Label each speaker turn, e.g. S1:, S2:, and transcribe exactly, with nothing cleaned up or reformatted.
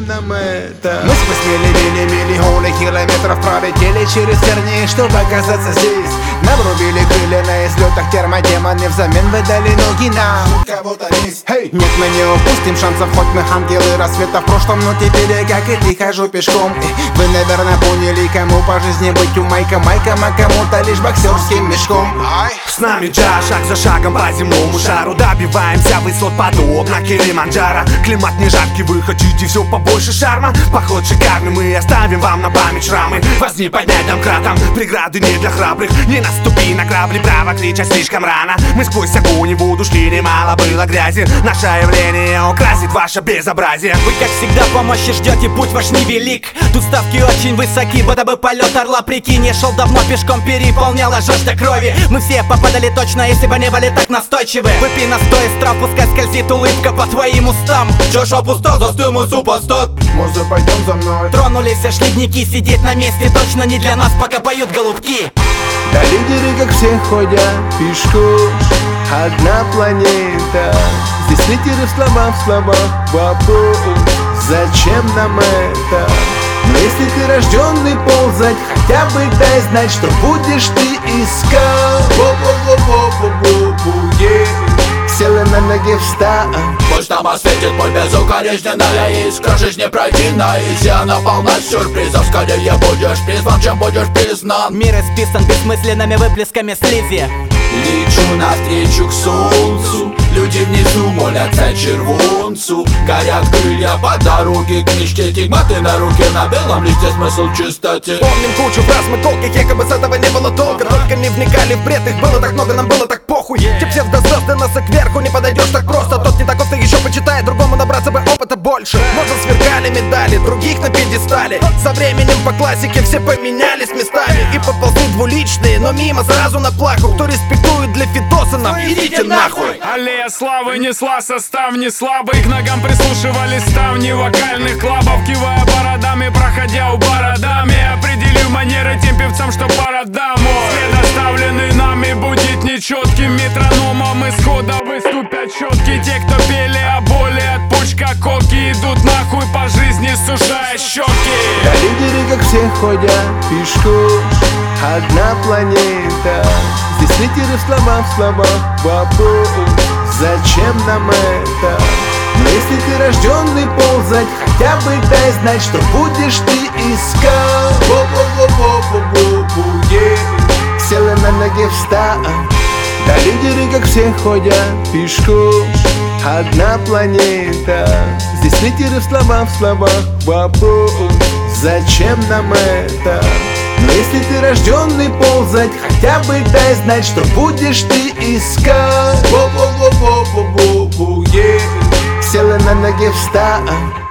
S1: нам это? Мы спустили мили-миллионы километров, пролетели через тернии, чтобы оказаться здесь. Нам рубили крылья на излетах термодемоны, взамен выдали ноги нам. Кого-то есть. Hey! Нет, мы не упустим шансов, хоть мы ангелы рассвета в прошлом, но теперь я, как и ты, хожу пешком. Вы, наверное, поняли, кому по жизни быть у Майка Майком, а кому-то лишь боксерским мешком.
S2: С нами джаз, шаг за шагом по земному шару, добиваемся высот подобно Килиманджаро. Климат не жаркий, вы хотите все побольше шарма. Поход шикарный, мы оставим вам на память шрамы. Вас не поднять домкратом, преграды не для храбрых. Не наступи на грабли, право кричать слишком рано. Мы сквозь огонь и воду шли, немало было грязи. Наше явление украсит ваше безобразие.
S3: Вы, как всегда, помощи ждете, путь ваш невелик. Тут ставки очень высоки, будто бы полет орла, прикинь. Я шел давно пешком, переполняла жажда крови. Мы все попадали точно, если бы не были так настойчивы. Выпей настой из трав, пускай скользит улыбка по твоим устам.
S2: Чаша пуста, застыл мой супостат.
S1: Может, пойдем за мной?
S3: Тронулись аж ледники, сидеть на месте точно не для нас, пока поют голубки.
S1: Да лидеры, как все, ходят пешком. Одна планета. Здесь лидеры в словах, в словах вопрос. Зачем нам это? Но если ты рожденный ползать, хотя бы дай знать, что будешь ты искать. Во-во-во-во-во-во-во, села на ноги, встань.
S2: Пусть нам осветит путь безукоризненная искра жизни пройденная. И она полна сюрпризов, скорее будешь призван, чем будешь признан.
S3: Мир исписан бессмысленными выплесками слизи.
S2: Лечу навстречу к солнцу, люди внизу молятся червонцу. Горят крылья по дороге к мечте, стигматы на руке, на белом листе смысл в чистоте.
S4: Помним кучу фраз мы колких, якобы с этого не было толка. Только не вникали в бред, их было так много, нам было так похуй. Те псевдозвезды нас и кверху не подойдешь так просто. Тот не таков, ты еще почитай, другому набраться бы опыта больше. Может, сверкали медали, других на пьедестале. Со временем по классике все поменялись местами. И поползли двуличные, но мимо сразу на плаху. Кто респектует для Фидоса, нам идите нахуй.
S5: Аллея славы несла состав не слабый. К ногам прислушивались ставни вокальных клабов, кивая бородами, проходя у бородами. Определив манеры тем певцам, что пора домой. След, оставленный нами, будет нечетким метрономом. Исхода выступят четкие те, кто пели о боли от пучка коки. Идут нахуй по жизни, сушая щеки.
S1: Да лидеры, как все, ходят пешком. Одна планета. Здесь лидеры в словах, в словах вопрос. Зачем нам это? Но если ты рожденный ползать, хотя бы дай знать, что будешь ты искать. Во-во-во-во-во-во-во, села на ноги, встань. Да лидеры, как все, ходят пешком. Одна планета. Здесь лидеры в словах, в словах вопрос. Зачем нам это? Но если ты рожденный ползать, хотя бы дай знать, что будешь ты искать. Во-во-во-во-во-во-во, села на ноги, встань.